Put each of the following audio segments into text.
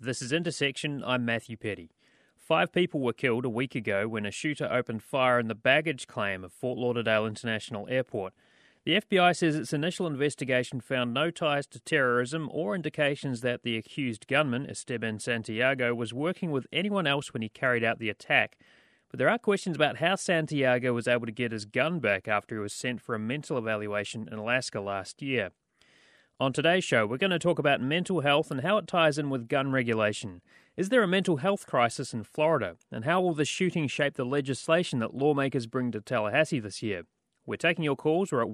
This is Intersection. I'm Matthew Petty. 5 people were killed a week ago when a shooter opened fire in the baggage claim of Fort Lauderdale International Airport. The FBI says its initial investigation found no ties to terrorism or indications that the accused gunman, Esteban Santiago, was working with anyone else when he carried out the attack. But there are questions about how Santiago was able to get his gun back after he was sent for a mental evaluation in Alaska last year. On today's show, we're going to talk about mental health and how it ties in with gun regulation. Is there a mental health crisis in Florida? And how will the shooting shape the legislation that lawmakers bring to Tallahassee this year? We're taking your calls. We're at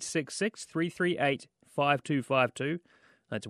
1-866-338-5252. That's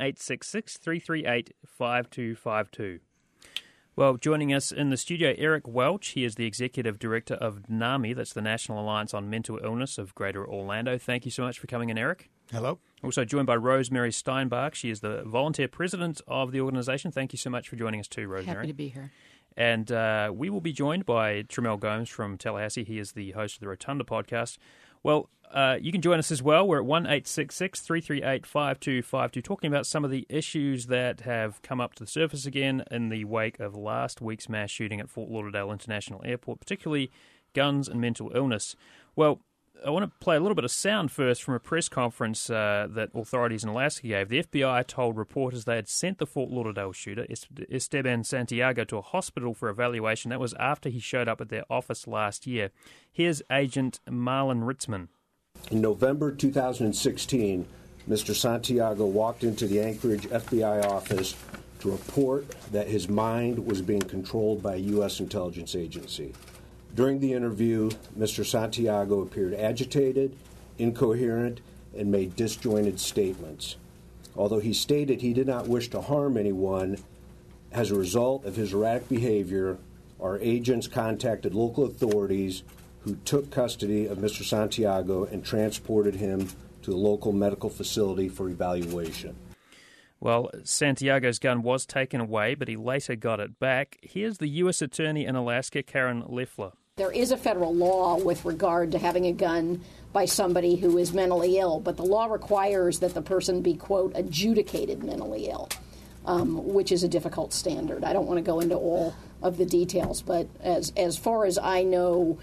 1-866-338-5252. Well, joining us in the studio, Eric Welch. He is the Executive Director of NAMI, that's the National Alliance on Mental Illness of Greater Orlando. Thank you so much for coming in, Eric. Hello. Also joined by Rosemary Steinbach. She is the volunteer president of the organisation. Thank you so much for joining us too, Rosemary. Happy to be here. And we will be joined by Tramel Gomes from Tallahassee. He is the host of the Rotunda podcast. Well, you can join us as well. We're at 1-866-338-5252, talking about some of the issues that have come up to the surface again in the wake of last week's mass shooting at Fort Lauderdale International Airport, particularly guns and mental illness. Well, I want to play a little bit of sound first from a press conference that authorities in Alaska gave. The FBI told reporters they had sent the Fort Lauderdale shooter, Esteban Santiago, to a hospital for evaluation. That was after he showed up at their office last year. Here's Agent Marlon Ritzman. In November 2016, Mr. Santiago walked into the Anchorage FBI office to report that his mind was being controlled by a U.S. intelligence agency. During the interview, Mr. Santiago appeared agitated, incoherent, and made disjointed statements. Although he stated he did not wish to harm anyone, as a result of his erratic behavior, our agents contacted local authorities who took custody of Mr. Santiago and transported him to a local medical facility for evaluation. Well, Santiago's gun was taken away, but he later got it back. Here's the U.S. Attorney in Alaska, Karen Leffler. There is a federal law with regard to having a gun by somebody who is mentally ill, but the law requires that the person be, quote, adjudicated mentally ill, which is a difficult standard. I don't want to go into all of the details, but as far as I know,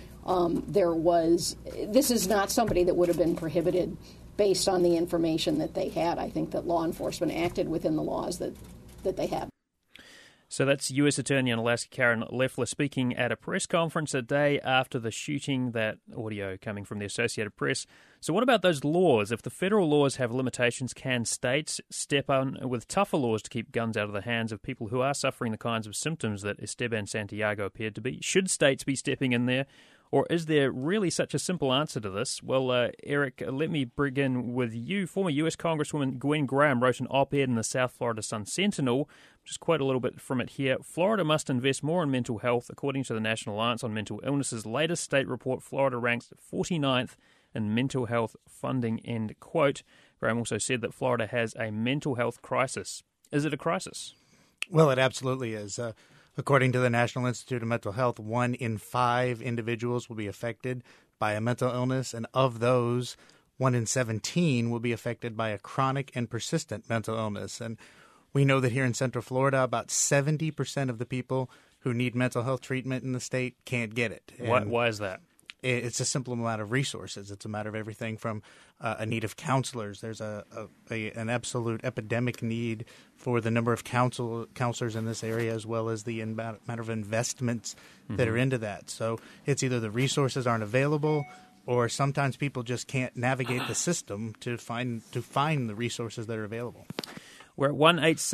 this is not somebody that would have been prohibited based on the information that they had. I think that law enforcement acted within the laws that they had. So that's U.S. Attorney in Alaska, Karen Leffler, speaking at a press conference a day after the shooting, that audio coming from the Associated Press. So what about those laws? If the federal laws have limitations, can states step on with tougher laws to keep guns out of the hands of people who are suffering the kinds of symptoms that Esteban Santiago appeared to be? Should states be stepping in there? Or is there really such a simple answer to this? Well, Eric, let me begin with you. Former U.S. Congresswoman Gwen Graham wrote an op-ed in the South Florida Sun-Sentinel. Just quote a little bit from it here. Florida must invest more in mental health. According to the National Alliance on Mental Illness's latest state report, Florida ranks 49th in mental health funding, end quote. Graham also said that Florida has a mental health crisis. Is it a crisis? Well, it absolutely is. According to the National Institute of Mental Health, 1 in 5 individuals will be affected by a mental illness, and of those, 1 in 17 will be affected by a chronic and persistent mental illness. And we know that here in Central Florida, about 70% of the people who need mental health treatment in the state can't get it. Why is that? It's a simple matter of resources. It's a matter of everything from a need of counselors. There's an absolute epidemic need for the number of counselors in this area, as well as the matter of investments that are into that. So it's either the resources aren't available, or sometimes people just can't navigate the system to find the resources that are available. We're at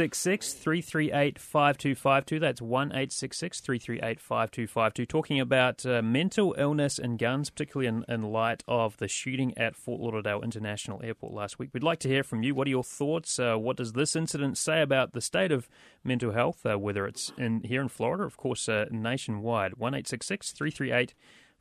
1-866-338-5252. That's 1-866-338-5252. Talking about mental illness and guns, particularly in light of the shooting at Fort Lauderdale International Airport last week. We'd like to hear from you. What are your thoughts? What does this incident say about the state of mental health, whether it's here in Florida, of course, nationwide? 1-866-338-5252.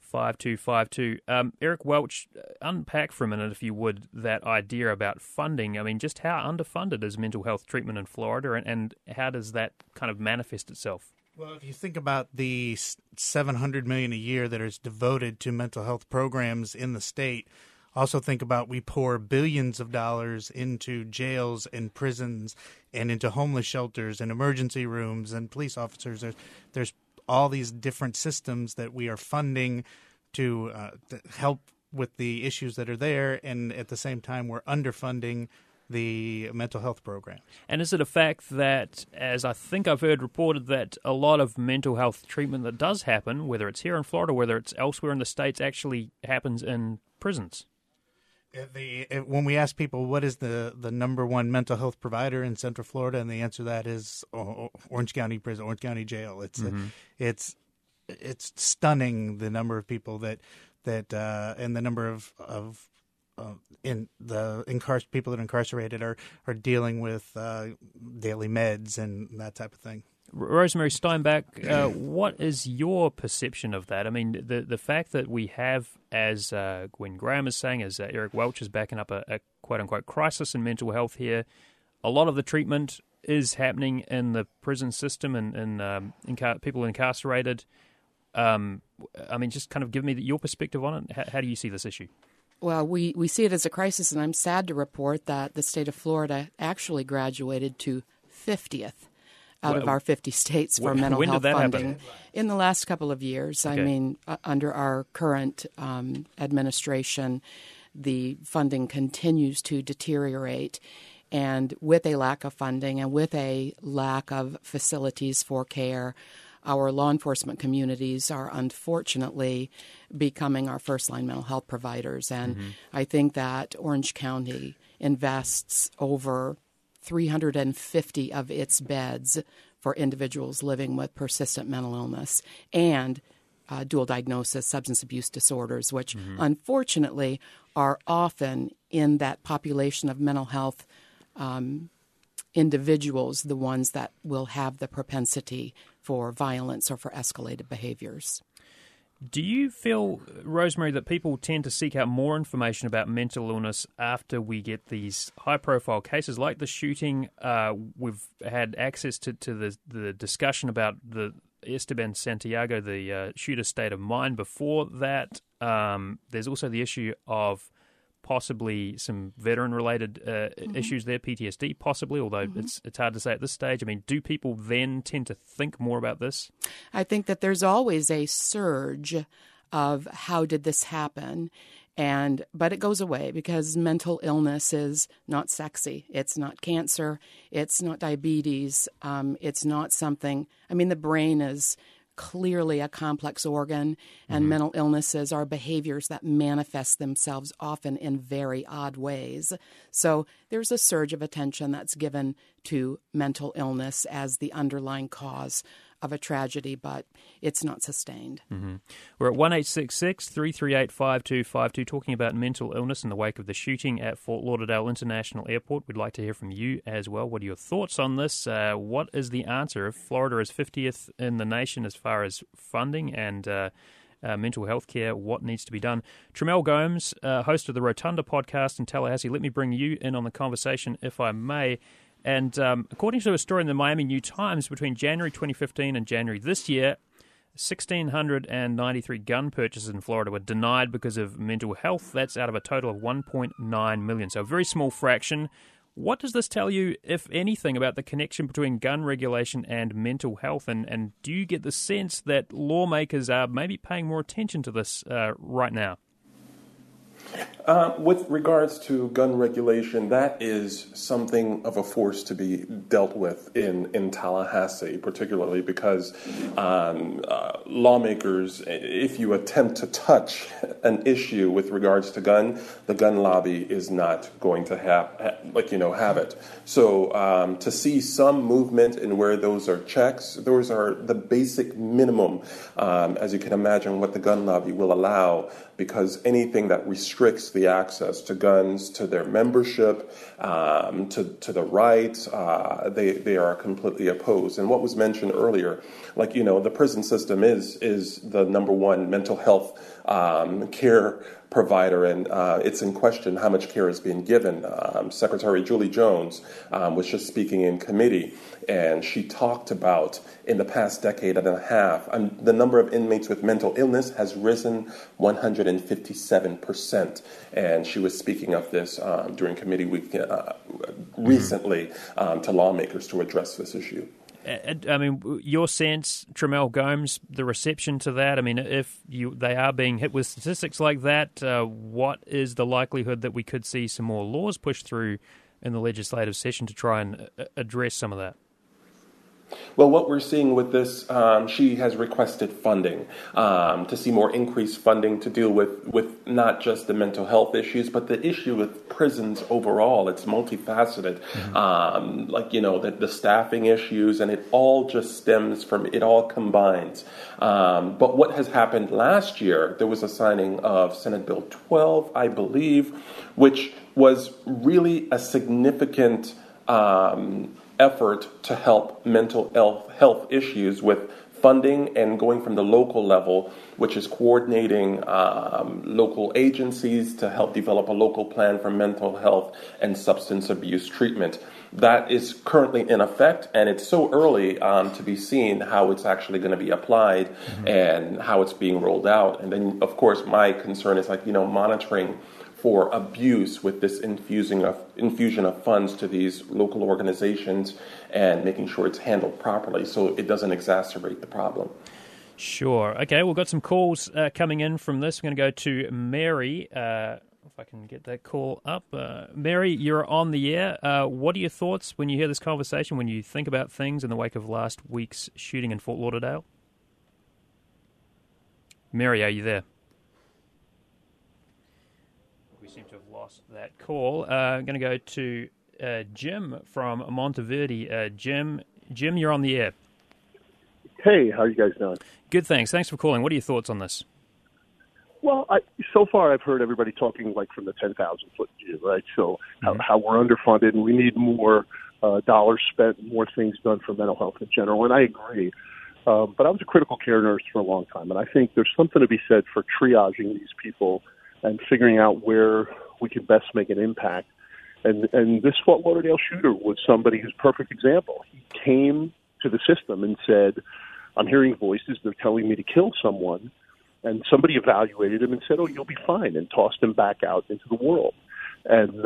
5252. Eric Welch, unpack for a minute, if you would, that idea about funding. I mean, just how underfunded is mental health treatment in Florida, and how does that kind of manifest itself? Well, if you think about the $700 million a year that is devoted to mental health programs in the state, Also think about we pour billions of dollars into jails and prisons and into homeless shelters and emergency rooms and police officers. There's all these different systems that we are funding to help with the issues that are there, and at the same time we're underfunding the mental health program. And is it a fact that, as I think I've heard reported, that a lot of mental health treatment that does happen, whether it's here in Florida, whether it's elsewhere in the States, actually happens in prisons? When we ask people what is the number one mental health provider in Central Florida, and the answer to that is Orange County Prison, Orange County Jail. It's stunning the number of people that and the number of people that are incarcerated are dealing with daily meds and that type of thing. Rosemary Steinbach, what is your perception of that? I mean, the fact that we have, as Gwen Graham is saying, as Eric Welch is backing up a quote-unquote crisis in mental health here, a lot of the treatment is happening in the prison system and people incarcerated. I mean, just kind of give me your perspective on it. How do you see this issue? Well, we see it as a crisis, and I'm sad to report that the state of Florida actually graduated to 50th out of our 50 states for mental health funding happen? In the last couple of years. Okay. I mean, under our current administration, the funding continues to deteriorate. And with a lack of funding and with a lack of facilities for care, our law enforcement communities are unfortunately becoming our first-line mental health providers. And I think that Orange County invests over 350 of its beds for individuals living with persistent mental illness and dual diagnosis substance abuse disorders, which unfortunately are often in that population of mental health individuals, the ones that will have the propensity for violence or for escalated behaviors. Do you feel, Rosemary, that people tend to seek out more information about mental illness after we get these high-profile cases like the shooting? We've had access to the discussion about the Esteban Santiago, the shooter's state of mind before that. There's also the issue of possibly some veteran-related issues there, PTSD possibly, although it's hard to say at this stage. I mean, do people then tend to think more about this? I think that there's always a surge of how did this happen, but it goes away because mental illness is not sexy. It's not cancer. It's not diabetes. It's not something, I mean, the brain is clearly a complex organ, and mental illnesses are behaviors that manifest themselves often in very odd ways. So there's a surge of attention that's given to mental illness as the underlying cause of a tragedy, but it's not sustained. We're at 1-866-338-5252 talking about mental illness in the wake of the shooting at Fort Lauderdale International Airport. We'd like to hear from you as well. What are your thoughts on this? What is the answer? If Florida is 50th in the nation as far as funding and mental health care, what needs to be done? Tremel Gomes, host of the Rotunda podcast in Tallahassee, let me bring you in on the conversation, if I may. And according to a story in the Miami New Times, between January 2015 and January this year, 1,693 gun purchases in Florida were denied because of mental health. That's out of a total of 1.9 million, so a very small fraction. What does this tell you, if anything, about the connection between gun regulation and mental health? And do you get the sense that lawmakers are maybe paying more attention to this right now? With regards to gun regulation, that is something of a force to be dealt with in Tallahassee, particularly because lawmakers, if you attempt to touch an issue with regards to the gun lobby is not going to have it. So to see some movement in where those are checks, those are the basic minimum, as you can imagine, what the gun lobby will allow, because anything that restricts the access to guns, to their membership, to the rights, they are completely opposed. And what was mentioned earlier, the prison system is the number one mental health care provider, and it's in question how much care is being given. Secretary Julie Jones was just speaking in committee, and she talked about in the past decade and a half, the number of inmates with mental illness has risen 157%. And she was speaking of this during committee week recently to lawmakers to address this issue. I mean, your sense, Tramell Gomes, the reception to that, I mean, if they are being hit with statistics like that, what is the likelihood that we could see some more laws pushed through in the legislative session to try and address some of that? Well, what we're seeing with this, she has requested funding to see more increased funding to deal with not just the mental health issues, but the issue with prisons overall. It's multifaceted, the staffing issues, and it all just stems from, it all combines. But what has happened last year, there was a signing of Senate Bill 12, I believe, which was really a significant effort to help mental health issues with funding and going from the local level, which is coordinating local agencies to help develop a local plan for mental health and substance abuse treatment. That is currently in effect, and it's so early to be seen how it's actually going to be applied and how it's being rolled out. And then, of course, my concern is monitoring for abuse with this infusion of funds to these local organizations and making sure it's handled properly so it doesn't exacerbate the problem. Sure. Okay, we've got some calls coming in from this. We're going to go to Mary. If I can get that call up. Mary, you're on the air. What are your thoughts when you hear this conversation, when you think about things in the wake of last week's shooting in Fort Lauderdale? Mary, are you there? Seem to have lost that call. I'm going to go to Jim from Monteverde. Jim, you're on the air. Hey, how are you guys doing? Good, thanks. Thanks for calling. What are your thoughts on this? Well, so far I've heard everybody talking from the 10,000-foot view, right? So how we're underfunded and we need more dollars spent, more things done for mental health in general, and I agree. But I was a critical care nurse for a long time, and I think there's something to be said for triaging these people and figuring out where we can best make an impact. And this Fort Lauderdale shooter was somebody who's a perfect example. He came to the system and said, I'm hearing voices, they're telling me to kill someone. And somebody evaluated him and said, oh, you'll be fine, and tossed him back out into the world. And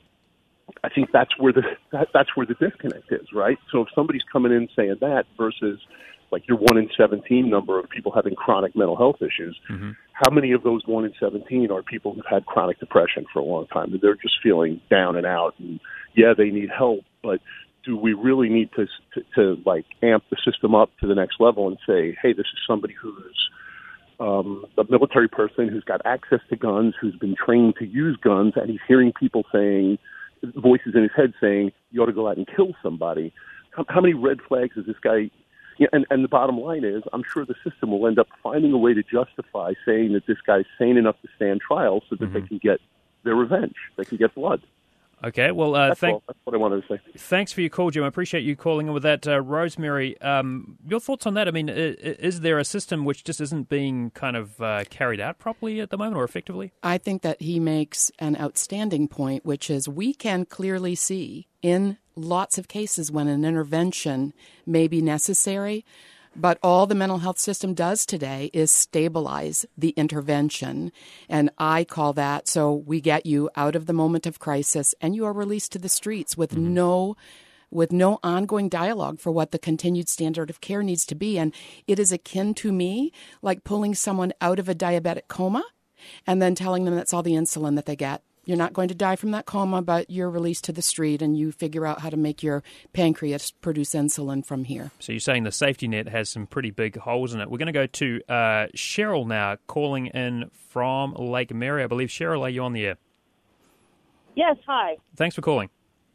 I think that's where the disconnect is, right? So if somebody's coming in saying that versus like your 1 in 17 number of people having chronic mental health issues, how many of those 1 in 17 are people who've had chronic depression for a long time? They're just feeling down and out, and yeah, they need help, but do we really need to amp the system up to the next level and say, hey, this is somebody who's a military person who's got access to guns, who's been trained to use guns, and he's hearing people saying, voices in his head saying, you ought to go out and kill somebody. How many red flags is this guy? Yeah, and the bottom line is, I'm sure the system will end up finding a way to justify saying that this guy's sane enough to stand trial so that they can get their revenge. They can get blood. Okay, well, that's what I wanted to say. Thanks for your call, Jim. I appreciate you calling in with that. Rosemary, your thoughts on that? I mean, is there a system which just isn't being kind of carried out properly at the moment or effectively? I think that he makes an outstanding point, which is we can clearly see in lots of cases when an intervention may be necessary, but all the mental health system does today is stabilize the intervention. And I call that, so we get you out of the moment of crisis and you are released to the streets with no ongoing dialogue for what the continued standard of care needs to be. And it is akin to me like pulling someone out of a diabetic coma and then telling them that's all the insulin that they get. You're not going to die from that coma, but you're released to the street and you figure out how to make your pancreas produce insulin from here. So you're saying the safety net has some pretty big holes in it. We're going to go to Cheryl now, calling in from Lake Mary. I believe, Cheryl, are you on the air? Yes, hi. Thanks for calling.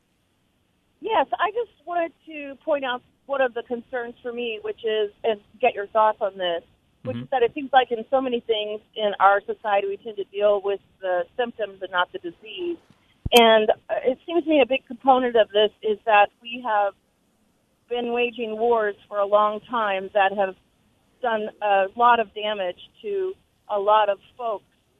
Yes, I just wanted to point out one of the concerns for me, which is, and get your thoughts on this, which is that it seems like in so many things in our society we tend to deal with the symptoms and not the disease. And it seems to me a big component of this is that we have been waging wars for a long time that have done a lot of damage to a lot of folks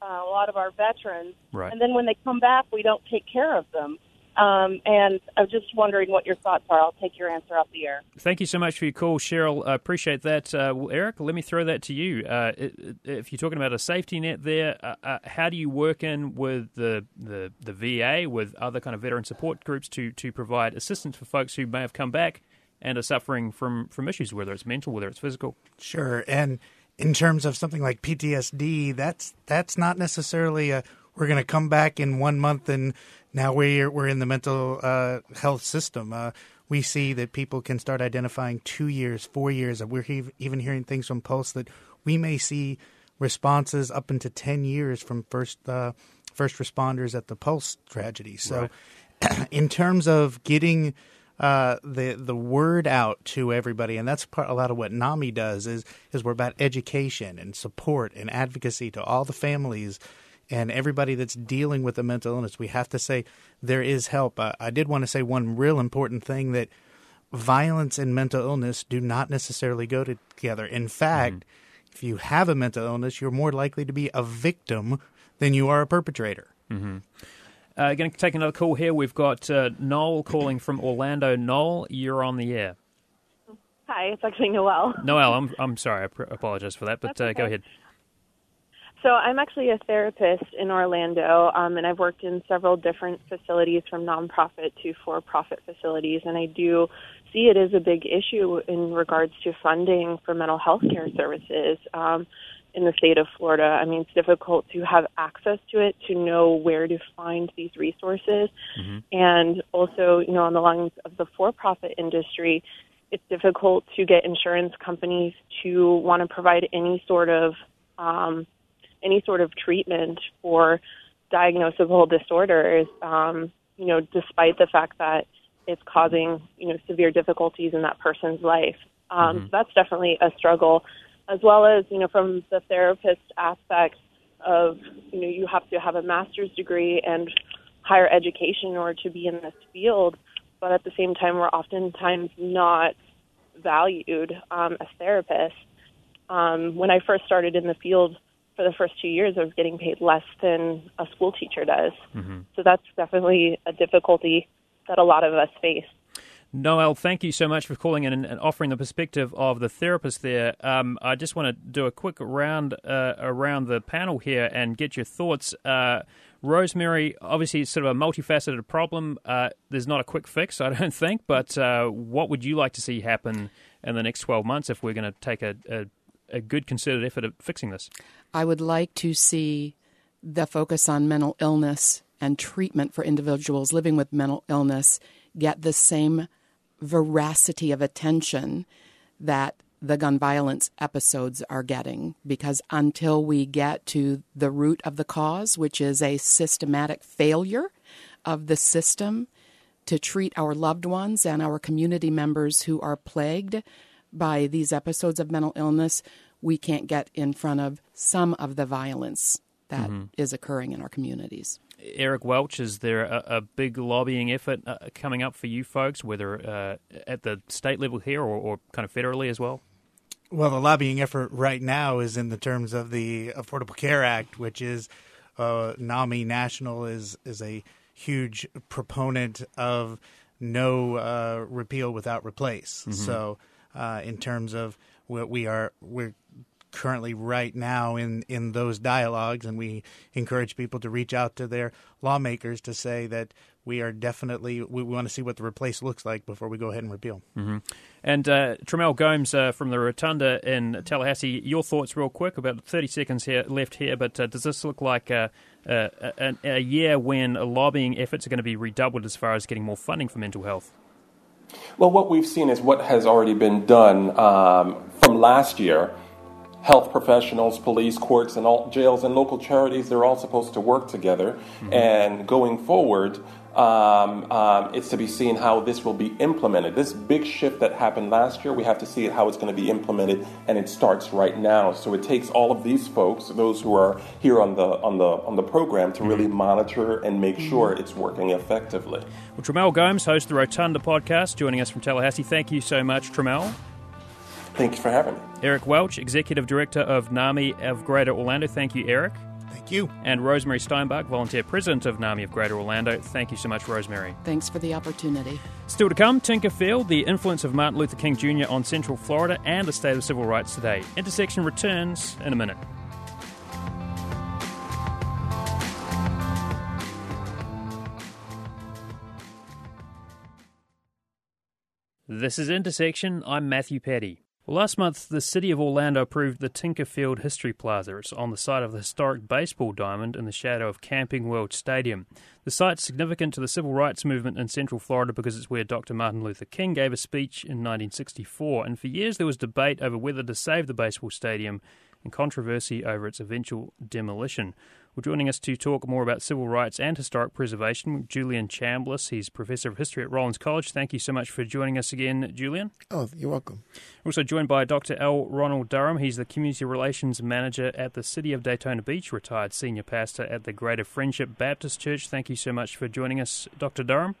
a lot of our veterans. Right. And then when they come back, we don't take care of them. And I'm just wondering what your thoughts are. I'll take your answer off the air. Thank you so much for your call, Cheryl. I appreciate that. Well, Eric, let me throw that to you. If you're talking about a safety net there, how do you work in with the VA, with other kind of veteran support groups to provide assistance for folks who may have come back and are suffering from issues, whether it's mental, whether it's physical? Sure. And in terms of something like PTSD, that's not necessarily we're going to come back in 1 month and now we're in the mental health system. We see that people can start identifying 2 years, 4 years. We're even hearing things from Pulse that we may see responses up into 10 years from first responders at the Pulse tragedy. So right. In terms of getting the word out to everybody, and that's a lot of what NAMI does, is we're about education and support and advocacy to all the families and everybody that's dealing with a mental illness. We have to say there is help. I did want to say one real important thing, that violence and mental illness do not necessarily go together. In fact, if you have a mental illness, you're more likely to be a victim than you are a perpetrator. Mm-hmm. Going to take another call here. We've got Noel calling from Orlando. Noel, you're on the air. Hi, it's actually Noelle. Noelle, I'm sorry. I apologize for that, but okay. Go ahead. So I'm actually a therapist in Orlando, and I've worked in several different facilities, from nonprofit to for-profit facilities, and I do see it as a big issue in regards to funding for mental health care services in the state of Florida. I mean, it's difficult to have access to it, to know where to find these resources, and also, you know, on the lines of the for-profit industry, it's difficult to get insurance companies to want to provide any sort of treatment for diagnosable disorders, you know, despite the fact that it's causing, you know, severe difficulties in that person's life. So that's definitely a struggle, as well as, you know, from the therapist aspect of, you know, you have to have a master's degree and higher education in order to be in this field, but at the same time, we're oftentimes not valued as therapists. When I first started in the field, for the first 2 years, I was getting paid less than a school teacher does. So that's definitely a difficulty that a lot of us face. Noelle, thank you so much for calling in and offering the perspective of the therapist there. I just want to do a quick round around the panel here and get your thoughts. Rosemary, obviously it's sort of a multifaceted problem. There's not a quick fix, I don't think, but what would you like to see happen in the next 12 months if we're going to take a good concerted effort at fixing this? I would like to see the focus on mental illness and treatment for individuals living with mental illness get the same veracity of attention that the gun violence episodes are getting, because until we get to the root of the cause, which is a systematic failure of the system to treat our loved ones and our community members who are plagued by these episodes of mental illness, we can't get in front of some of the violence that is occurring in our communities. Eric Welch, is there a big lobbying effort coming up for you folks, whether at the state level here or kind of federally as well? Well, the lobbying effort right now is in the terms of the Affordable Care Act, which is NAMI National is a huge proponent of no repeal without replace. So in terms of what we're currently right now in those dialogues, and we encourage people to reach out to their lawmakers to say that we are definitely, we want to see what the replace looks like before we go ahead and repeal. And Tramel Gomes from the Rotunda in Tallahassee, your thoughts real quick, about 30 seconds left here, but does this look like a year when lobbying efforts are going to be redoubled as far as getting more funding for mental health? Well, what we've seen is what has already been done from last year. Health professionals, police, courts, and all jails and local charities, they're all supposed to work together. And going forward, it's to be seen how this will be implemented. This big shift that happened last year, we have to see how it's going to be implemented, and it starts right now. So it takes all of these folks, those who are here on the program, to really monitor and make sure it's working effectively. Well, Tramel Gomes, host of the Rotunda podcast, joining us from Tallahassee. Thank you so much, Tramel. Thank you for having me. Eric Welch, Executive Director of NAMI of Greater Orlando. Thank you, Eric. Thank you. And Rosemary Steinbach, volunteer president of NAMI of Greater Orlando. Thank you so much, Rosemary. Thanks for the opportunity. Still to come, Tinkerfield, the influence of Martin Luther King Jr. on Central Florida, and the state of civil rights today. Intersection returns in a minute. This is Intersection. I'm Matthew Petty. Well, last month, the City of Orlando approved the Tinkerfield History Plaza. It's on the site of the historic baseball diamond in the shadow of Camping World Stadium. The site's significant to the civil rights movement in Central Florida because it's where Dr. Martin Luther King gave a speech in 1964, and for years there was debate over whether to save the baseball stadium and controversy over its eventual demolition. Well, joining us to talk more about civil rights and historic preservation, Julian Chambliss. He's Professor of History at Rollins College. Thank you so much for joining us again, Julian. Oh, you're welcome. We're also joined by Dr. L. Ronald Durham. He's the Community Relations Manager at the City of Daytona Beach, retired Senior Pastor at the Greater Friendship Baptist Church. Thank you so much for joining us, Dr. Durham.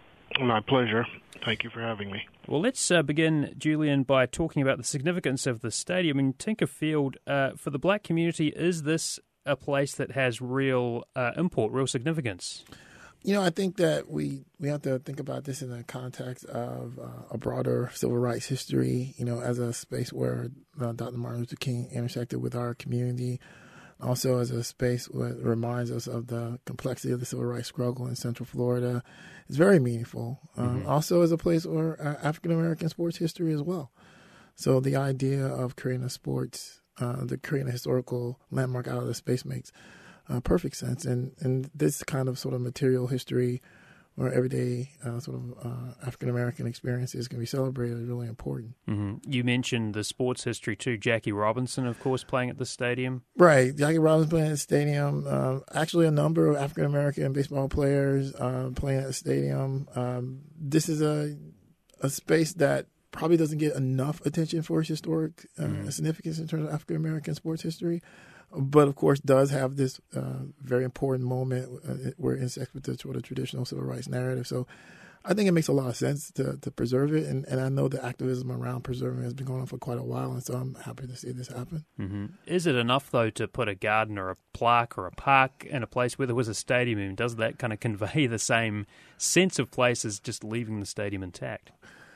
My pleasure. Thank you for having me. Well, let's begin, Julian, by talking about the significance of the stadium. In Tinkerfield, for the black community, is this a place that has real import, real significance? You know, I think that we have to think about this in the context of a broader civil rights history, you know, as a space where Dr. Martin Luther King intersected with our community, also as a space that reminds us of the complexity of the civil rights struggle in Central Florida. It's very meaningful. Also as a place where African-American sports history as well. So the idea of creating a creating a historical landmark out of the space makes perfect sense. And this kind of sort of material history or everyday African-American experiences can be celebrated is really important. Mm-hmm. You mentioned the sports history too. Jackie Robinson, of course, playing at the stadium. Right. Jackie Robinson playing at the stadium. Actually, a number of African-American baseball players playing at the stadium. This is a space that probably doesn't get enough attention for its historic significance in terms of African-American sports history, but of course does have this very important moment where it intersects with the sort of traditional civil rights narrative. So I think it makes a lot of sense to preserve it, and I know the activism around preserving it has been going on for quite a while, and so I'm happy to see this happen. Mm-hmm. Is it enough, though, to put a garden or a plaque or a park in a place where there was a stadium, and does that kind of convey the same sense of place as just leaving the stadium intact?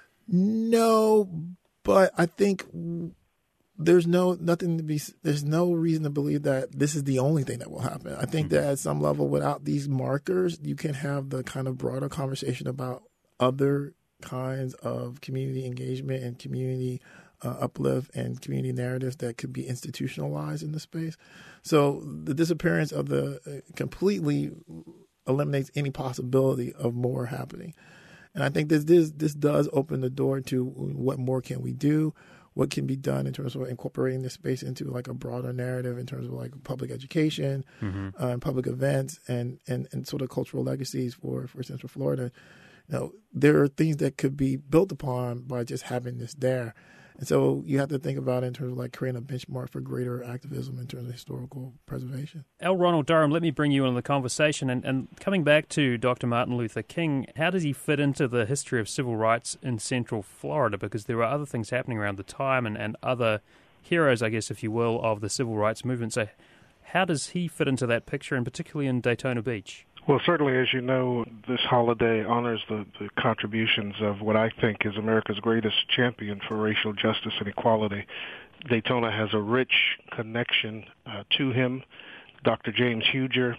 No, but I think there's no reason to believe that this is the only thing that will happen. I think that at some level, without these markers, you can have the kind of broader conversation about other kinds of community engagement and community uplift and community narratives that could be institutionalized in the space. So the disappearance of completely eliminates any possibility of more happening. And I think this does open the door to what more can we do, what can be done in terms of incorporating this space into like a broader narrative in terms of like public education, and public events and sort of cultural legacies for Central Florida. You know, there are things that could be built upon by just having this there. And so you have to think about it in terms of like creating a benchmark for greater activism in terms of historical preservation. L. Ronald Durham, let me bring you into the conversation. And coming back to Dr. Martin Luther King, how does he fit into the history of civil rights in Central Florida? Because there are other things happening around the time and other heroes, I guess, if you will, of the civil rights movement. So how does he fit into that picture, and particularly in Daytona Beach? Well, certainly, as you know, this holiday honors the contributions of what I think is America's greatest champion for racial justice and equality. Daytona has a rich connection to him. Dr. James Huger,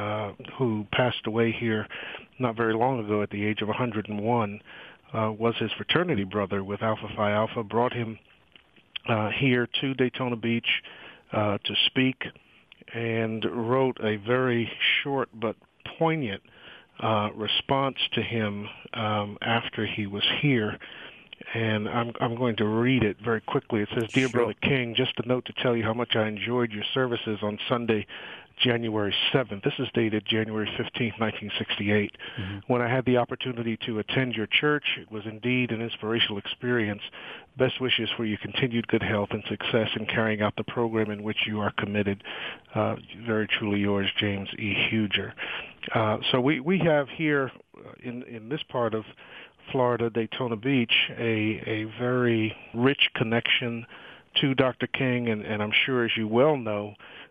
who passed away here not very long ago at the age of 101, was his fraternity brother with Alpha Phi Alpha, brought him here to Daytona Beach to speak, and wrote a very short but poignant response to him after he was here, and I'm going to read it very quickly. It says, "Dear Brother King, just a note to tell you how much I enjoyed your services on Sunday, January 7th. This is dated January 15th, 1968. When I had the opportunity to attend your church, it was indeed an inspirational experience. Best wishes for your continued good health and success in carrying out the program in which you are committed. Very truly yours, James E. Huger." So we have here in this part of Florida, Daytona Beach, a very rich connection to Dr. King, and I'm sure, as you well know,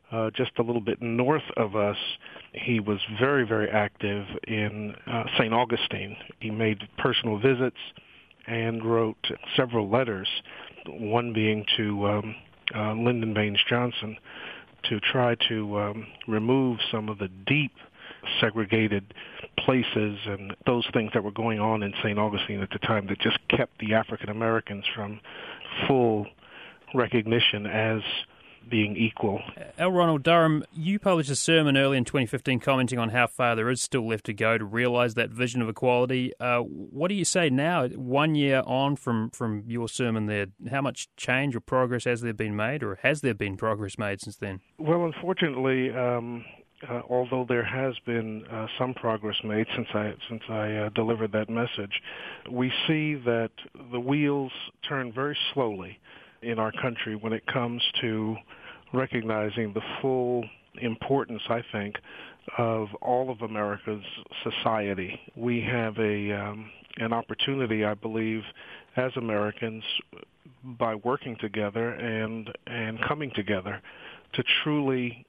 just a little bit north of us, he was very, very active in St. Augustine. He made personal visits and wrote several letters, one being to Lyndon Baines Johnson, to try to remove some of the deep segregated places and those things that were going on in St. Augustine at the time that just kept the African Americans from full recognition as being equal. L. Ronald Durham, you published a sermon early in 2015 commenting on how far there is still left to go to realise that vision of equality. What do you say now, 1 year on from your sermon there? How much change or progress has there been made, or has there been progress made since then? Well, unfortunately, although there has been some progress made since I delivered that message, we see that the wheels turn very slowly in our country when it comes to recognizing the full importance, I think, of all of America's society. We have an opportunity, I believe, as Americans, by working together and coming together, to truly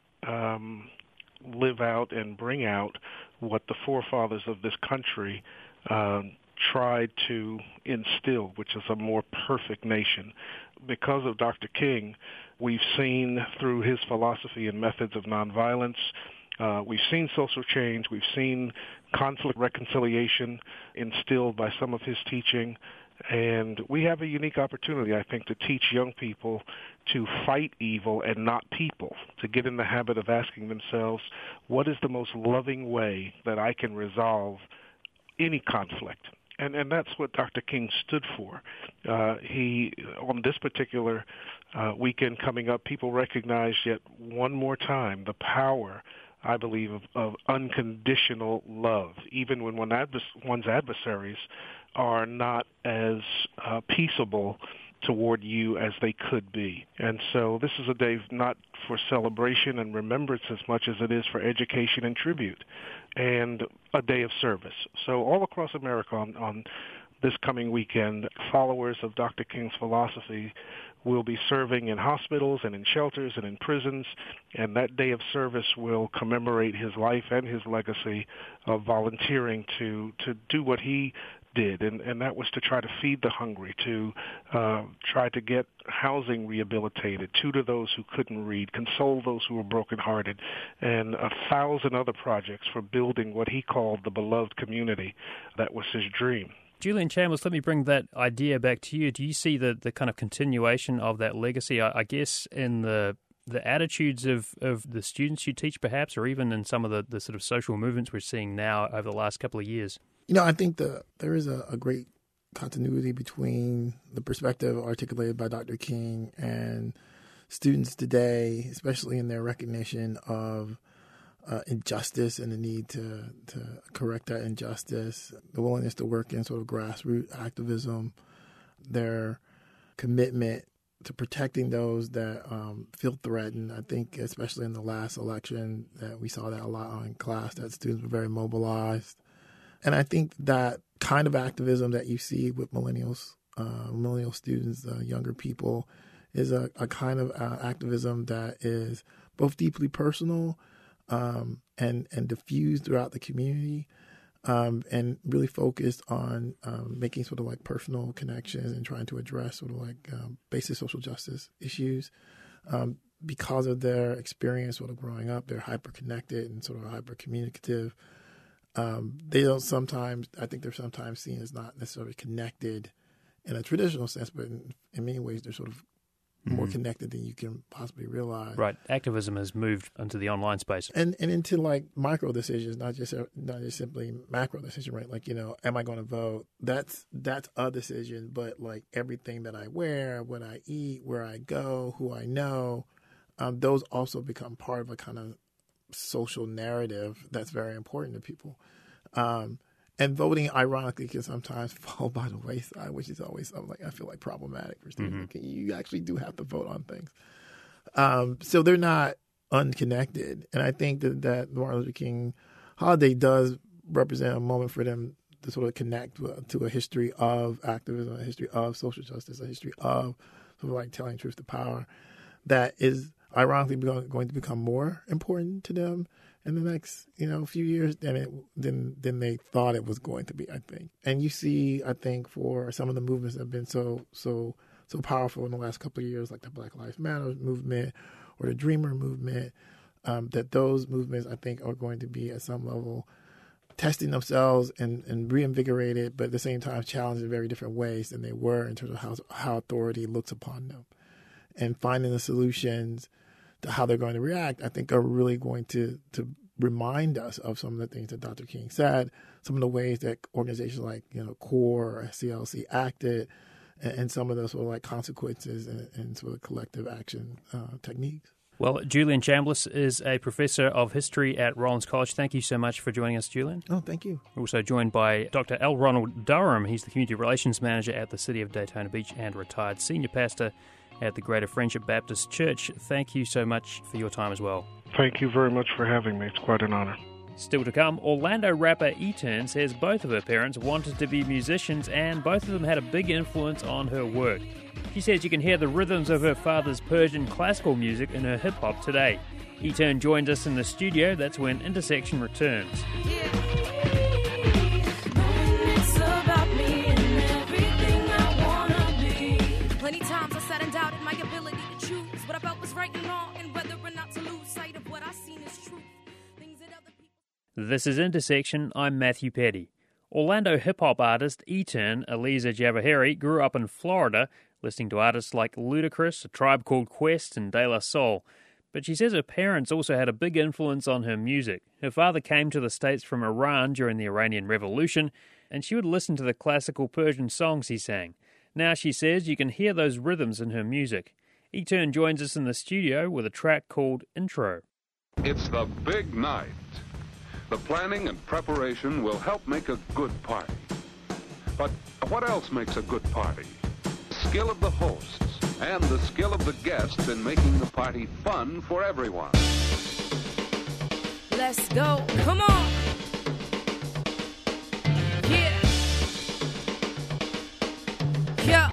live out and bring out what the forefathers of this country tried to instill, which is a more perfect nation. Because of Dr. King, we've seen through his philosophy and methods of nonviolence, we've seen social change, we've seen conflict reconciliation instilled by some of his teaching, and we have a unique opportunity, I think, to teach young people to fight evil and not people, to get in the habit of asking themselves, what is the most loving way that I can resolve any conflict? And that's what Dr. King stood for. He, on this particular weekend coming up, people recognize yet one more time the power, I believe, of unconditional love, even when one's adversaries are not as peaceable toward you as they could be. And so this is a day not for celebration and remembrance as much as it is for education and tribute, and a day of service. So all across America on this coming weekend, followers of Dr. King's philosophy will be serving in hospitals and in shelters and in prisons, and that day of service will commemorate his life and his legacy of volunteering to do what he did, and that was to try to feed the hungry, to try to get housing rehabilitated, tutor those who couldn't read, console those who were brokenhearted, and 1,000 other projects for building what he called the beloved community. That was his dream. Julian Chambliss, let me bring that idea back to you. Do you see the kind of continuation of that legacy, I guess, in the attitudes of the students you teach, perhaps, or even in some of the sort of social movements we're seeing now over the last couple of years? I think there is a great continuity between the perspective articulated by Dr. King and students today, especially in their recognition of injustice and the need to correct that injustice, the willingness to work in sort of grassroots activism, their commitment to protecting those that feel threatened. I think especially in the last election that we saw that a lot in class, that students were very mobilized. And I think that kind of activism that you see with millennial students, younger people, is a kind of activism that is both deeply personal and diffused throughout the community, and really focused on making sort of like personal connections and trying to address sort of like basic social justice issues. Because of their experience sort of growing up, they're hyper-connected and sort of hyper-communicative. They don't sometimes, I think they're sometimes seen as not necessarily connected in a traditional sense, but in many ways they're sort of more connected than you can possibly realize. Right. Activism has moved into the online space. And into like micro decisions, not just simply macro decision, right? Like, am I going to vote? That's a decision, but like everything that I wear, what I eat, where I go, who I know, those also become part of a kind of social narrative that's very important to people. And voting, ironically, can sometimes fall by the wayside, which is always I feel like problematic for students. You actually do have to vote on things. So they're not unconnected. And I think that Martin Luther King holiday does represent a moment for them to sort of connect to a history of activism, a history of social justice, a history of sort of like telling truth to power that is ironically going to become more important to them in the next, few years than they thought it was going to be, I think. And you see, I think, for some of the movements that have been so powerful in the last couple of years, like the Black Lives Matter movement or the Dreamer movement, that those movements, I think, are going to be at some level testing themselves and reinvigorated, but at the same time challenged in very different ways than they were in terms of how authority looks upon them. And finding the solutions to how they're going to react, I think, are really going to remind us of some of the things that Dr. King said, some of the ways that organizations like CORE or CLC acted, and some of those sort of like consequences and sort of collective action techniques. Well, Julian Chambliss is a professor of history at Rollins College. Thank you so much for joining us, Julian. Oh, thank you. We're also joined by Dr. L. Ronald Durham. He's the Community Relations Manager at the City of Daytona Beach and retired Senior Pastor at the Greater Friendship Baptist Church. Thank you so much for your time as well. Thank you very much for having me. It's quite an honor. Still to come, Orlando rapper E-Turn says both of her parents wanted to be musicians and both of them had a big influence on her work. She says you can hear the rhythms of her father's Persian classical music in her hip-hop today. E-Turn joins us in the studio. That's when Intersection returns. Plenty times I sat and doubted my ability to choose what I felt was right and wrong and whether or not to lose sight of what I seen as truth. This is Intersection. I'm Matthew Petty. Orlando hip-hop artist E-Turn, Eliza Javaheri, grew up in Florida, listening to artists like Ludacris, A Tribe Called Quest, and De La Soul. But she says her parents also had a big influence on her music. Her father came to the States from Iran during the Iranian Revolution, and she would listen to the classical Persian songs he sang. Now, she says, you can hear those rhythms in her music. E-Turn joins us in the studio with a track called Intro. It's the big night. The planning and preparation will help make a good party. But what else makes a good party? Skill of the hosts and the skill of the guests in making the party fun for everyone. Let's go. Come on. Yeah. Yeah.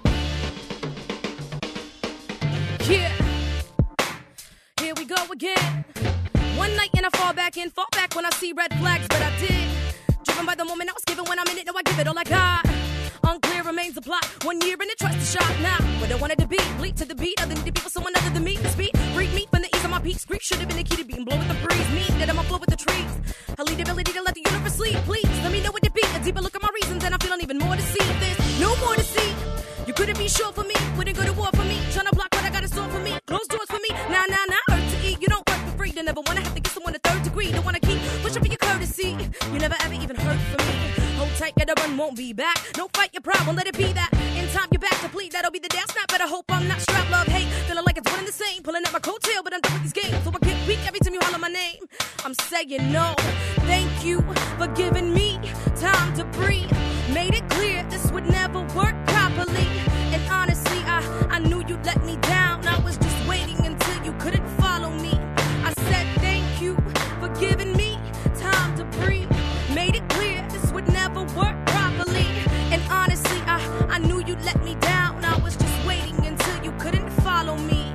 Yeah. Here we go again. One night and I fall back when I see red flags, but I did. Driven by the moment I was given when I'm in it, now I give it all I got. Unclear remains the plot. 1 year in it, trust the shot now. Where I wanted to be, bleed to the beat. Other need to be for someone other than me. The speed, breathe me from the ease of my peaks. Greek should have been the key to being blow with the breeze. Me, that I'm a flow with the trees. I lead the ability to let the universe sleep. Please, let me know what to be. A deeper look at my reasons, and I'm feeling even more to see. There's no more to see. You couldn't be sure for me. Wouldn't go to war for me. Trying to block what I got in store for me. Close doors for me. Now, earth to eat. You don't work for free. They never want to have to get someone a third degree. Don't want to keep pushing for your courtesy. You never ever even heard from me. Hold tight, get a run, won't be back. No fight your problem, let it be that. In time, you're back to bleed. That'll be the dance snap. Better hope I'm not strapped. Love, hate. Feeling like it's one and the same. Pulling at my coattail, but I'm done with these games. So I get weak every time you holler my name. I'm saying no. Thank you for giving me time to breathe. Made it clear this would never work properly. And honestly, I knew you'd let me down. I was just waiting until you couldn't follow me. I said thank you for giving me time to breathe. Made it clear this would never work properly. And honestly, I knew you'd let me down. I was just waiting until you couldn't follow me.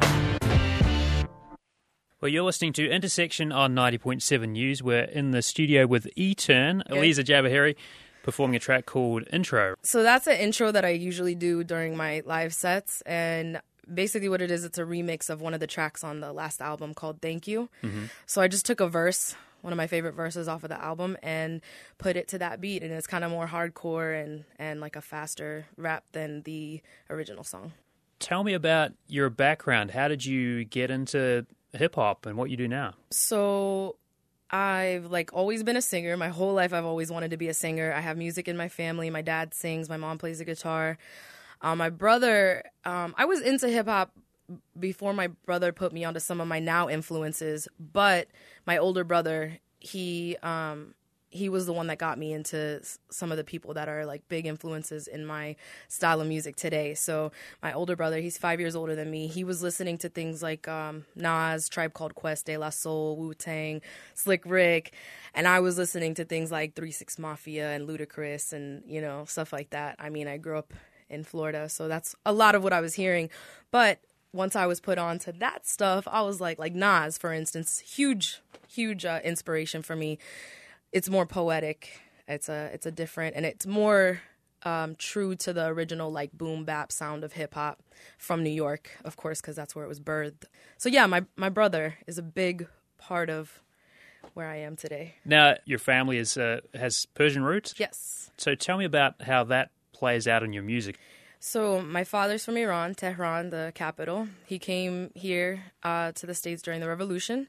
Well, you're listening to Intersection on 90.7 News. We're in the studio with E-Turn, Eliza Javaheri, performing a track called Intro. So that's an intro that I usually do during my live sets, and basically what it is, it's a remix of one of the tracks on the last album called Thank You. Mm-hmm. So I just took a verse, one of my favorite verses off of the album, and put it to that beat, and it's kind of more hardcore and like a faster rap than the original song. Tell me about your background. How did you get into hip-hop and what you do now? So I've always been a singer. My whole life I've always wanted to be a singer. I have music in my family. My dad sings. My mom plays the guitar. My brother, I was into hip-hop before my brother put me onto some of my now influences, but my older brother, he was the one that got me into some of the people that are like big influences in my style of music today. So my older brother, he's 5 years older than me. He was listening to things like Nas, Tribe Called Quest, De La Soul, Wu-Tang, Slick Rick. And I was listening to things like 3 6 Mafia and Ludacris and, stuff like that. I mean, I grew up in Florida, so that's a lot of what I was hearing. But once I was put on to that stuff, I was like Nas, for instance, huge inspiration for me. It's more poetic. It's a different, and it's more true to the original like boom bap sound of hip hop from New York, of course, because that's where it was birthed. So yeah, my brother is a big part of where I am today. Now, your family has Persian roots? Yes. So tell me about how that plays out in your music. So my father's from Iran, Tehran, the capital. He came here to the States during the revolution.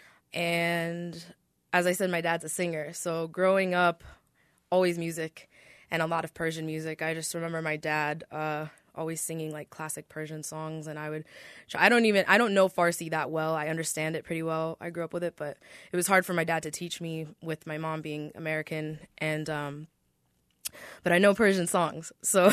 And as I said, my dad's a singer. So growing up, always music and a lot of Persian music. I just remember my dad always singing like classic Persian songs, and I don't know Farsi that well. I understand it pretty well. I grew up with it, but it was hard for my dad to teach me with my mom being American, and but I know Persian songs. So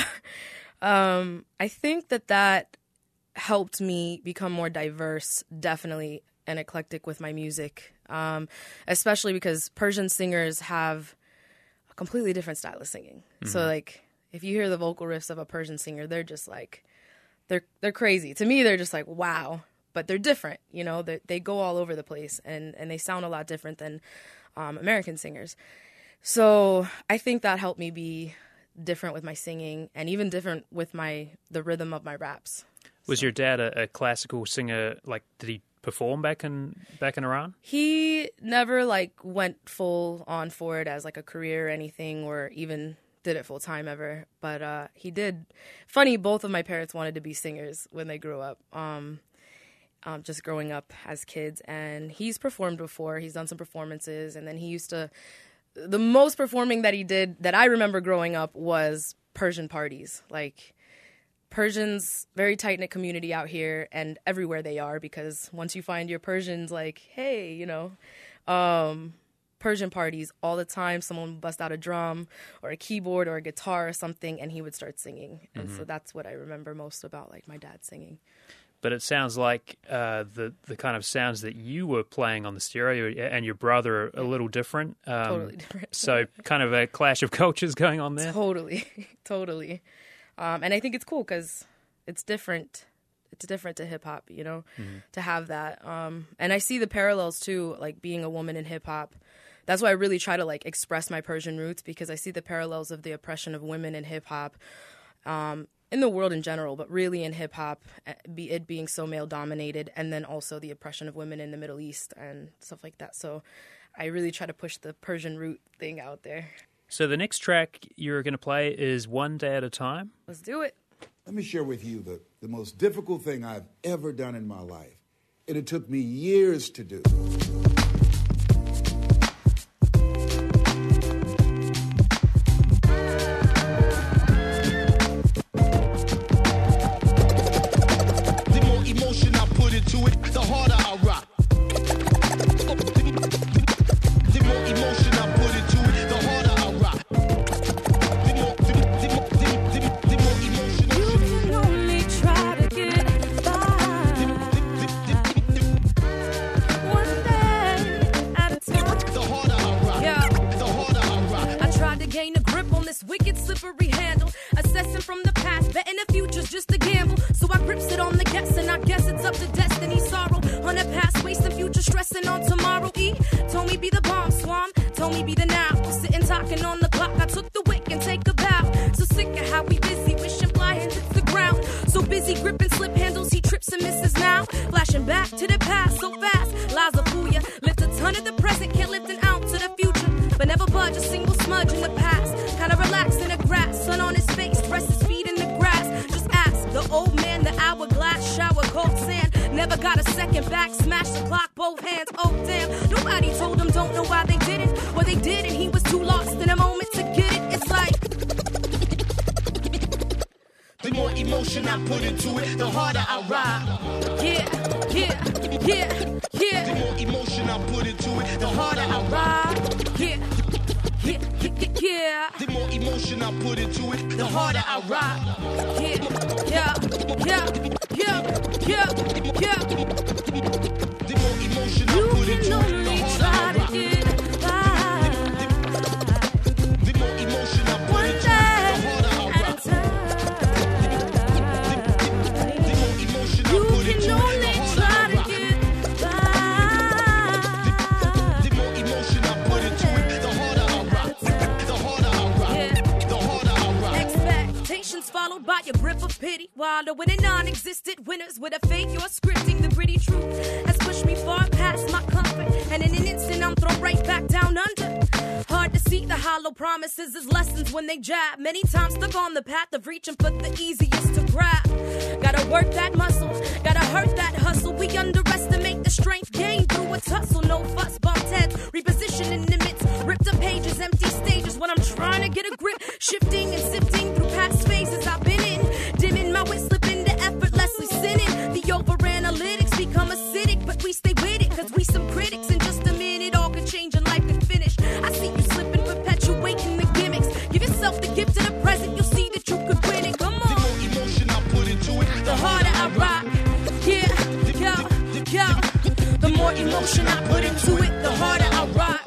I think that helped me become more diverse, definitely, and eclectic with my music, especially because Persian singers have a completely different style of singing. Mm-hmm. So like, if you hear the vocal riffs of a Persian singer, they're just like, they're crazy. To me, they're just like, wow. But they're different, you know. They go all over the place, and they sound a lot different than American singers. So I think that helped me be different with my singing, and even different with the rhythm of my raps. Was your dad a classical singer? Like, did he perform back in Iran? He never like went full on for it as like a career or anything, or even did it full time ever, but he did. Funny, both of my parents wanted to be singers when they grew up, just growing up as kids, and he's performed before. He's done some performances, and then the most performing that he did that I remember growing up was Persian parties. Like, Persians, very tight-knit community out here and everywhere they are, because once you find your Persians, like, hey, you know, Persian parties all the time. Someone would bust out a drum or a keyboard or a guitar or something, and he would start singing. And so that's what I remember most about, like, my dad singing. But it sounds like the kind of sounds that you were playing on the stereo and your brother are a little different. Totally different. So kind of a clash of cultures going on there. Totally. And I think it's cool because it's different. It's different to hip hop, you know, to have that. And I see the parallels too, like being a woman in hip hop. That's why I really try to like express my Persian roots, because I see the parallels of the oppression of women in hip hop, in the world in general, but really in hip hop, it being so male dominated, and then also the oppression of women in the Middle East and stuff like that. So I really try to push the Persian root thing out there. So the next track you're going to play is One Day at a Time. Let's do it. Let me share with you the most difficult thing I've ever done in my life. And it took me years to do. The more emotion I put into it, the harder I rock. The more emotion I put into it, the harder I rock. The more emotion. You can only try to get by. One day at a time. The harder I rock. Yeah. The harder I rock. I tried to gain a grip on this wicked, slippery handle. Assessing from the past, betting the future's just a gamble. So I grips it on the guess, and I guess it's up to destiny. Sorrow on the past, wasting future, stressing on tomorrow. Told me be the bomb swam, told me be the now. Sitting talking on the clock, I took the wick and take a bow. So sick of how we busy, wishing fly hands hits the ground. So busy gripping slip handles, he trips and misses now. Flashing back to the past so fast, lies will fool ya. Lift a ton of the present, can't lift an ounce of the future. But never budge a single smudge in the past. Kinda relax in the grass, sun on his face, rest his feet in the grass. Just ask the old man, the hourglass, shower, cold sand. Never got a second back, smash the clock, both hands, oh damn. Nobody told him, don't know why they did it. Or they did and he was too lost in a moment to get it. It's like The more emotion I put into it, the harder I rock. Yeah. The more emotion I put into it, the harder I rock. Yeah. The more emotion I put into it, the harder I rock. The more emotion I put into it, the harder I rock. The more emotion I put into it, the harder I rock. The more emotion I put following a non-existent winners with a fake you're scripting. The pretty truth has pushed me far past my comfort, and in an instant I'm thrown right back down under. Hard to see the hollow promises as lessons when they jab. Many times stuck on the path of reaching for the easiest to grab. Gotta work that muscle, gotta hurt that hustle. We underestimate the strength gained through a tussle. No fuss, bumped heads, reposition in the midst. Ripped up pages, empty stages when I'm trying to get a grip. Shifting and sifting through past phases I've been in. Dimming my wit, slipping to effortlessly sinning. The over-analytics become acidic, but we stay with it, cause we some critics. In just a minute, all could change and life could finish. I see you slipping, perpetuating the gimmicks. Give yourself the gift of the present, you'll see that you could win it. Come on. The more emotion I put into it, the harder I rock. Yeah, yo. The more emotion I put into it, the harder I rock.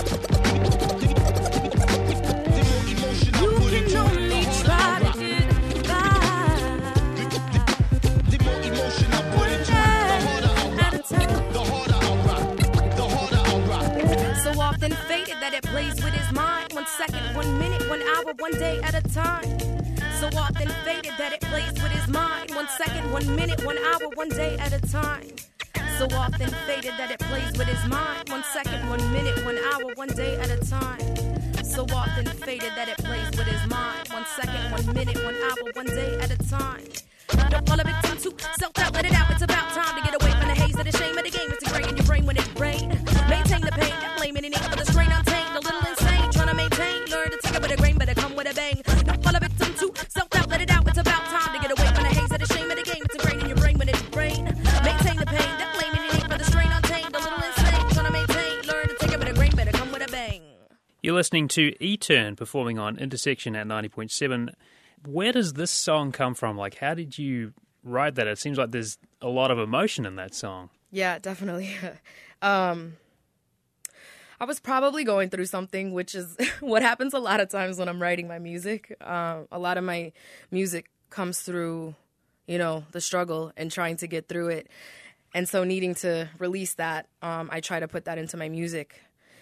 You can only try to get by. The more emotion I put into it, the harder I rock. The harder I rock. So often faded that it plays with his mind. 1 second, 1 minute, 1 hour, 1 day at a time. So often faded that it plays with his mind. 1 second, 1 minute, 1 hour, 1 day at a time. So often faded that it plays with his mind. 1 second, 1 minute, 1 hour, 1 day at a time. So often faded that it plays with his mind. 1 second, 1 minute, 1 hour, 1 day at a time. Don't fall a victim to self-doubt, let it out. It's about time to get away from the haze of the shame of the game. It's ingrained in your brain when it rain. Maintain the pain, that blame it for the strain untamed. A little insane, trying to maintain. Learn to take it with a grain, but it come with a bang. Don't fall a victim to self-doubt, let it out. It's about time to get away from the haze of the shame of the game. It's ingrained in your brain when it rain. Maintain the pain, that blame it for the strain untamed. A little insane, trying to maintain. Learn to take it with a grain, but it come with a bang. You're listening to E-Turn performing on Intersection at 90.7. Where does this song come from? Like, how did you write that? It seems like there's a lot of emotion in that song. Yeah, definitely. I was probably going through something, which is what happens a lot of times when I'm writing my music. A lot of my music comes through, the struggle and trying to get through it. And so needing to release that, I try to put that into my music.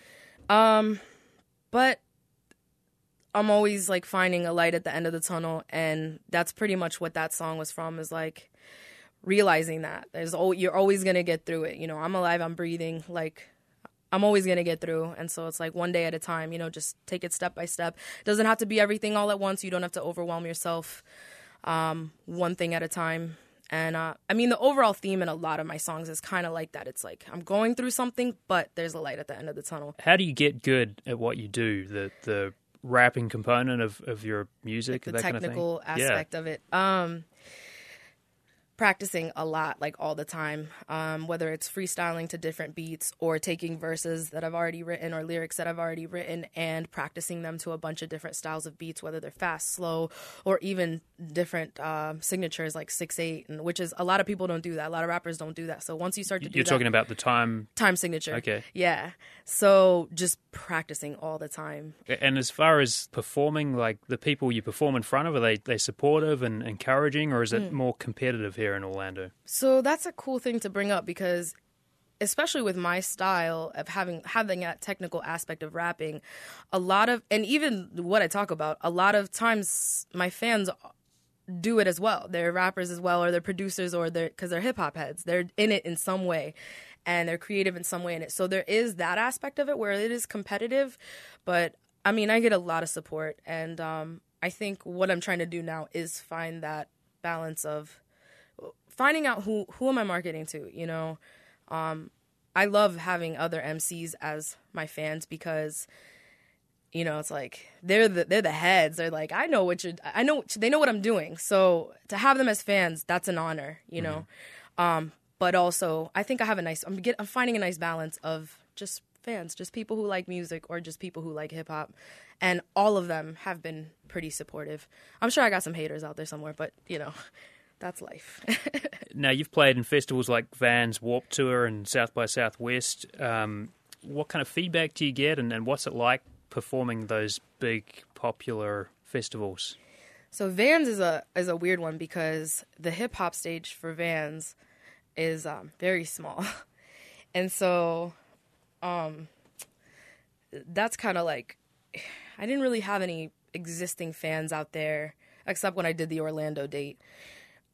But I'm always like finding a light at the end of the tunnel, and that's pretty much what that song was from, is like realizing that you're always going to get through it. I'm alive, I'm breathing, like I'm always going to get through. And so it's like one day at a time, just take it step by step. It doesn't have to be everything all at once. You don't have to overwhelm yourself, one thing at a time. And the overall theme in a lot of my songs is kind of like that. It's like I'm going through something, but there's a light at the end of the tunnel. How do you get good at what you do? The rapping component of your music, like that the technical kind of thing? Aspect of it. Practicing a lot, like all the time, whether it's freestyling to different beats or taking verses that I've already written or lyrics that I've already written and practicing them to a bunch of different styles of beats, whether they're fast, slow, or even different signatures like 6/8, and which is a lot of people don't do that. A lot of rappers don't do that. So once you start to do You're talking about the time signature. Okay. Yeah. So just practicing all the time. And as far as performing, like the people you perform in front of, are they supportive and encouraging, or is it more competitive here in Orlando? So that's a cool thing to bring up, because especially with my style of having that technical aspect of rapping, and even what I talk about, a lot of times my fans do it as well. They're rappers as well, or they're producers, or because they're hip hop heads. They're in it in some way, and they're creative in some way in it. So there is that aspect of it where it is competitive, but I get a lot of support, and I think what I'm trying to do now is find that balance of finding out who am I marketing to, I love having other MCs as my fans, because it's like they're the heads. They're like, they know what I'm doing. So to have them as fans, that's an honor, but also I think I'm finding a nice balance of just fans, just people who like music or just people who like hip hop, and all of them have been pretty supportive. I'm sure I got some haters out there somewhere, but that's life. Now, you've played in festivals like Vans Warped Tour and South by Southwest. What kind of feedback do you get, and what's it like performing those big, popular festivals? So Vans is a weird one, because the hip-hop stage for Vans is very small. And so that's kind of like, I didn't really have any existing fans out there, except when I did the Orlando date.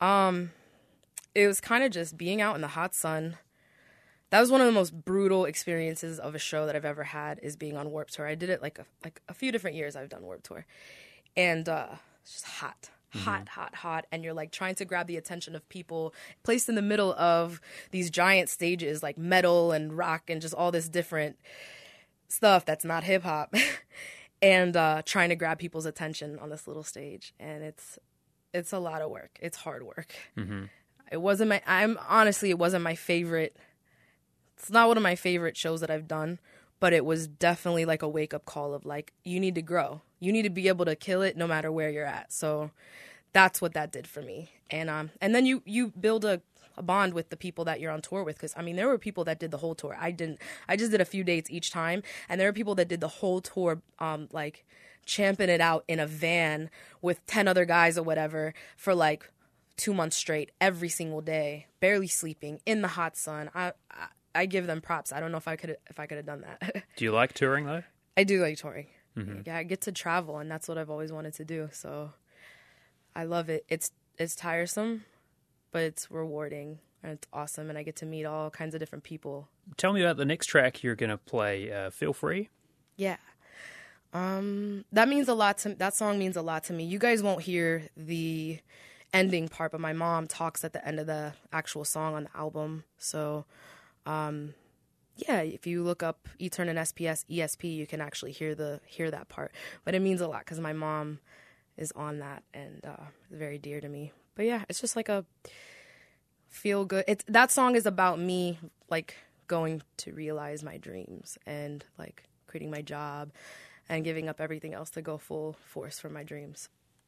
It was kind of just being out in the hot sun. That was one of the most brutal experiences of a show that I've ever had, is being on Warped Tour. I did it like a few different years I've done Warped Tour. And it's just hot. Hot, and you're like trying to grab the attention of people placed in the middle of these giant stages, like metal and rock and just all this different stuff that's not hip hop, and trying to grab people's attention on this little stage. And it's a lot of work. It's hard work. It wasn't my favorite. It's not one of my favorite shows that I've done, but it was definitely like a wake up call of like, you need to grow. You need to be able to kill it no matter where you're at. So that's what that did for me. And then you build a bond with the people that you're on tour with. Because, I mean, there were people that did the whole tour. I didn't. I just did a few dates each time. And there were people that did the whole tour, like champing it out in a van with 10 other guys or whatever for like 2 months straight, every single day, barely sleeping, in the hot sun. I give them props. I don't know if I could have done that. Do you like touring, though? I do like touring. Yeah, I get to travel, and that's what I've always wanted to do. So I love it. It's tiresome, but it's rewarding, and it's awesome, and I get to meet all kinds of different people. Tell me about the next track you're going to play, Feel Free. Yeah. That means a lot to that song means a lot to me. You guys won't hear the ending part, but my mom talks at the end of the actual song on the album. So yeah, if you look up eTurn and SPS ESP, you can actually hear that part. But it means a lot because my mom is on that, and it's very dear to me. But yeah, it's just like a feel good. That song is about me like going to realize my dreams and like quitting my job and giving up everything else to go full force for my dreams.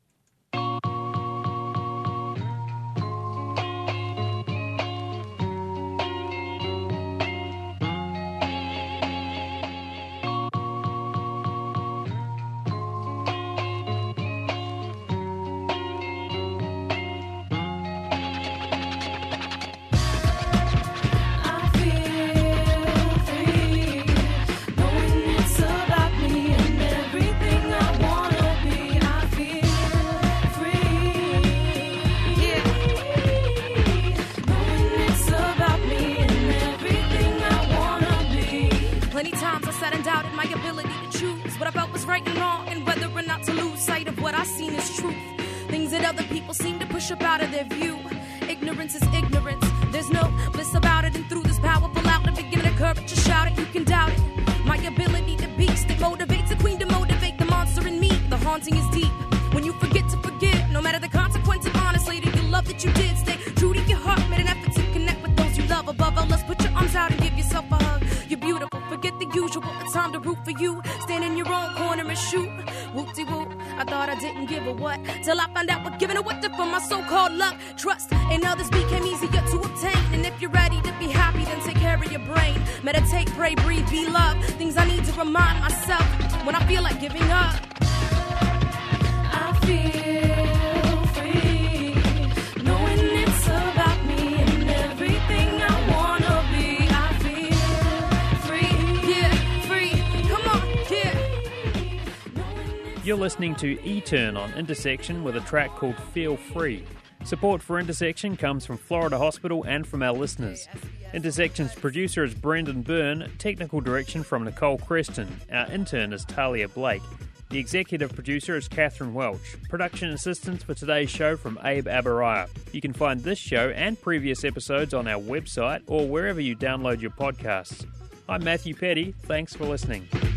Other people seem to push up out of their view. Ignorance is ignorance. There's no bliss about it. And through this powerful outlet, beginning to courage to shout it. You can doubt it. My ability to beast it motivates a queen to motivate the monster in me. The haunting is deep. When you forget to forgive, no matter the consequences, honestly, to your love that you did. Stay true to your heart. Made an effort to connect with those you love. Above all, let's put your arms out and give yourself a hug. You're beautiful. Forget the usual. It's time to root for you. Stand in your own corner and shoot. Whoop-de-whoop. I thought I didn't give a what till I found out what giving a what to from my so-called luck. Trust and others became easier to obtain. And if you're ready to be happy, then take care of your brain. Meditate, pray, breathe, be loved. Things I need to remind myself when I feel like giving up. I feel free, knowing it's about me and everything I wanna be. I feel free, yeah, free. Come on, yeah. You're listening to eTurn on Intersection with a track called Feel Free. Support for Intersection comes from Florida Hospital and from our listeners. Intersection's producer is Brendan Byrne, technical direction from Nicole Creston. Our intern is Talia Blake. The executive producer is Catherine Welch. Production assistance for today's show from Abe Abaraya. You can find this show and previous episodes on our website or wherever you download your podcasts. I'm Matthew Petty. Thanks for listening.